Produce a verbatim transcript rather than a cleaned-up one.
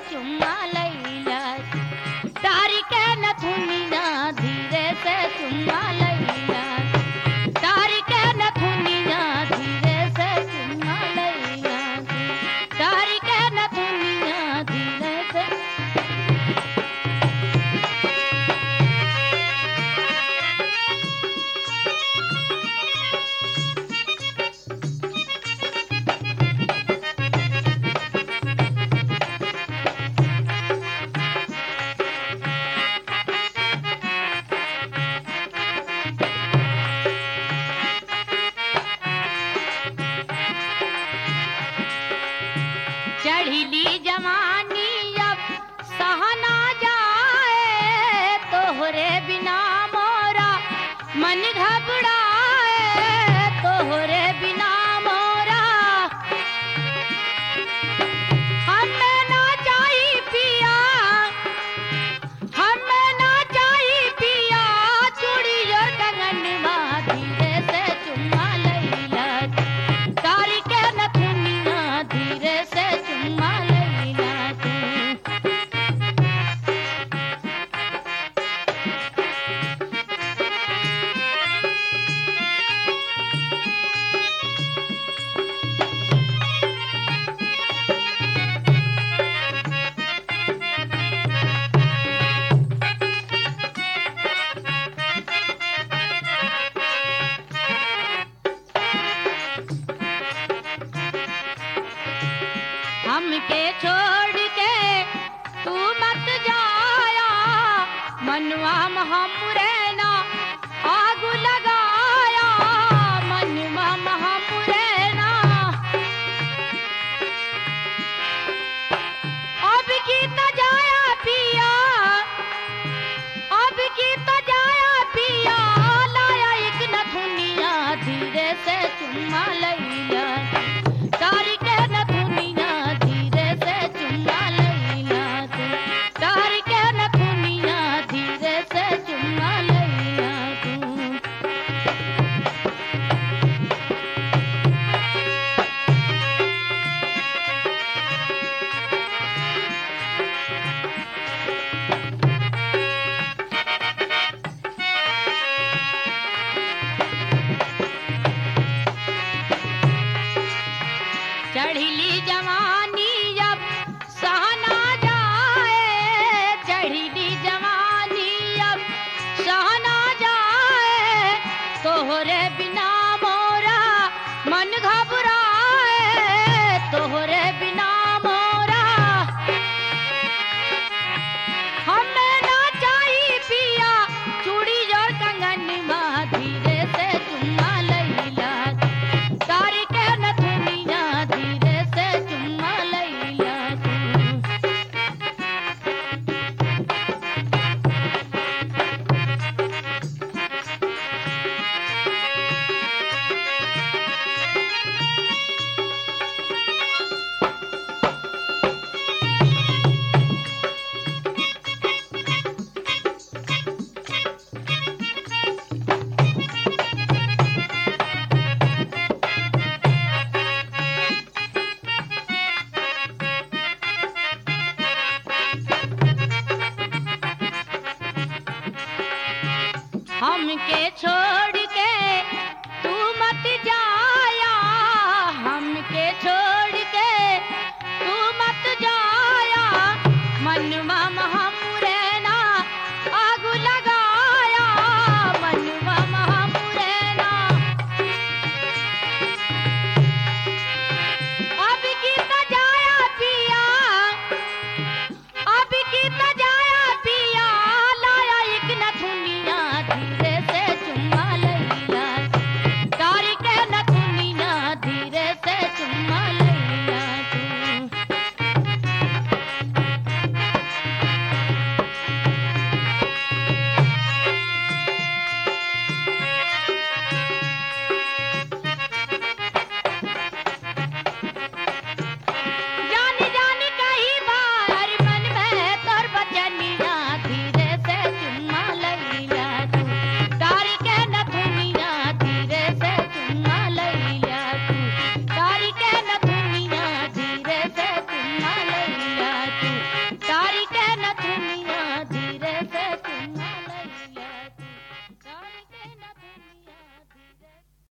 चुम्मा लैला तारी के नथुनिया धीरे से चुम्मा लैला तारी के नथुनिया धीरे से चुम्मा लैला तारी के नथुनिया धीरे से चढ़ीली जवानी अब सहना जाए तोहरे बिना मोरा मन घबराए तोहरे बिना मोरा हमें ना चाहिए पिया हमें ना चाहिए पिया चूड़ी और कंगनवा धीरे से चुम्मा लैला तारी के नथुनिया धीरे से चुम्मा लैला तू हमके छोड़ के तू मत जाया मनवा हमरे ना आग लगाया मनवा हमरे ना अब की तो जाया पिया अब की तो जाया पिया लाया एक नथुनिया धीरे से चुम्मा लैला तारी के नथुनिया धीरे से चुम्मा लैला तू तारी के नथुनिया धीरे से चुम्मा लैला तू चढ़ीली जवानी अब सहना जाए चढ़ीली जवानी अब सहना जाए तोहरे बिना मोरा मन घबराए तोहरे बिना मोरा हमें ना चाहिए पिया चूड़ी और कंगनवा धीरे से चुम्मा लैला तारी के नथुनिया धीरे से चुम्मा लैला तू हमके छोड़